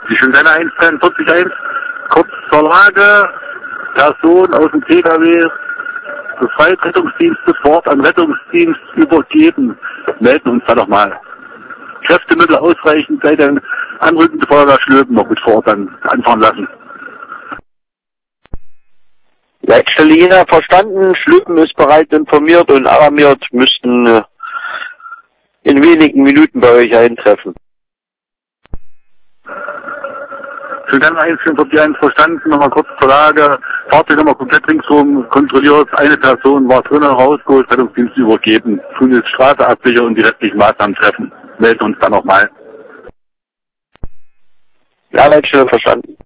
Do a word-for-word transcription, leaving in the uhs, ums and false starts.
Die Schildene eins drei vier eins, kurz zur Lage, Person aus dem P K W, befreit, Rettungsdienst sofort an Rettungsdienst übergeben. Melden uns da doch mal. Kräftemittel ausreichend, sei denn anrückende Feuerwehr Schlöben noch mit vor Ort dann anfahren lassen. Leitstelle Jena verstanden, Schlüppen ist bereits informiert und alarmiert, müssten äh, in wenigen Minuten bei euch eintreffen. Schildern eins vier vier eins verstanden, nochmal kurz zur Lage, Fahrzeug nochmal komplett ringsrum kontrolliert, eine Person war drinnen, rausgeholt, Rettungsdienst übergeben, tun jetzt Straße absichern und die restlichen Maßnahmen treffen. Melden uns dann nochmal. Ja, Leitstelle verstanden.